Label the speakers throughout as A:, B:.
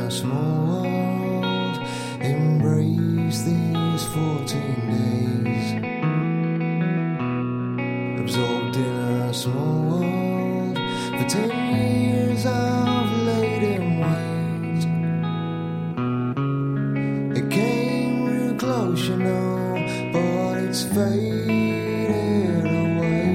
A: our small world, embrace these 14 days. Absorbed in our small world, for 10 years I've laid in wait. It came real close, you know, but it's faded away.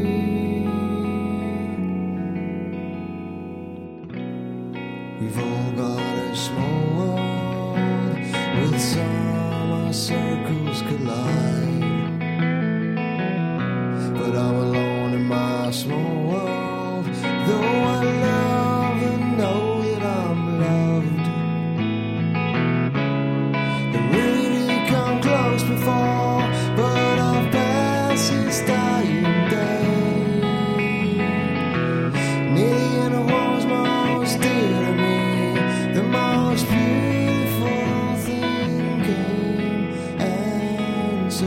A: We've all got a small world, with some our circles collide. But I'm alone in my small world, though I love and know that I'm loved. It really did come close before, but I've passed this dying day. Near the end of what was most dear to me, the most beautiful thing came, and so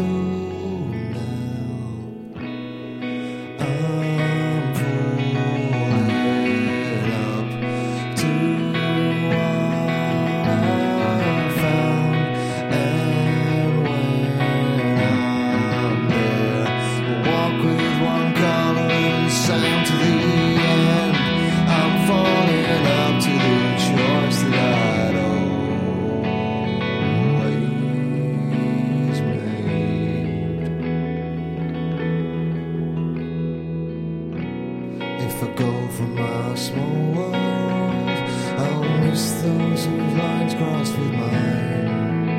A: if I go from my small world, I'll miss those whose lines crossed with mine.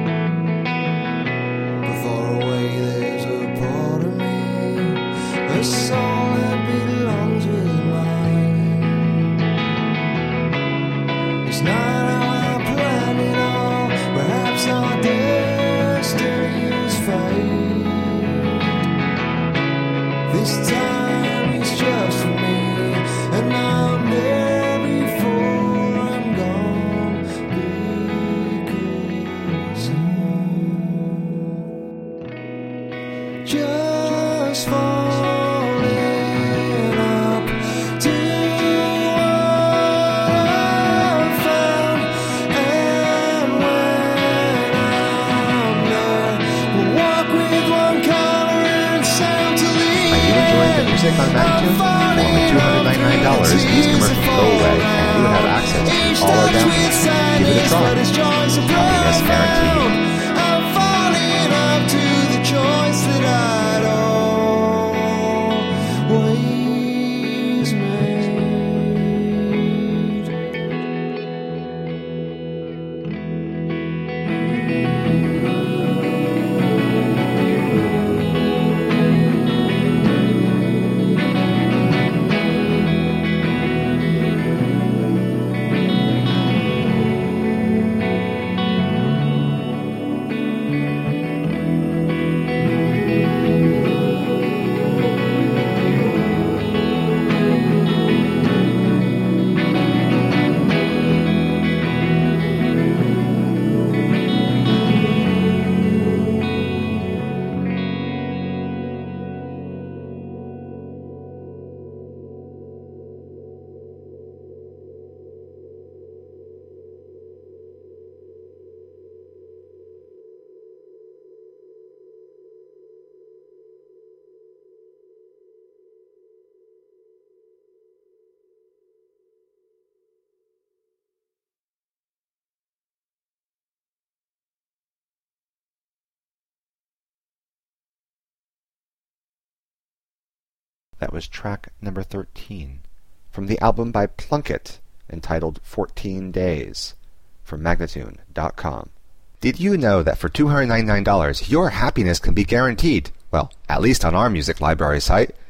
A: But far away there's a part of me, a soul that belongs with mine. It's not how I planned it all, perhaps our destiny is fate. This time it's just for me, and I'm there before I'm gone, because I'm just falling up to what I found. And when I'm there, we'll walk with one color and sound to the end.
B: Are you enjoying the music on Magnatune? For only $299, these commercials go away, and you would have access to all our downloads. Give it a try. Happiness guaranteed.
A: I'm falling up to the choice that I'd always made.
B: That was track number 13 from the album by Plunkett entitled 14 Days from Magnatune.com. Did you know that for $299 your happiness can be guaranteed? Well, at least on our music library site.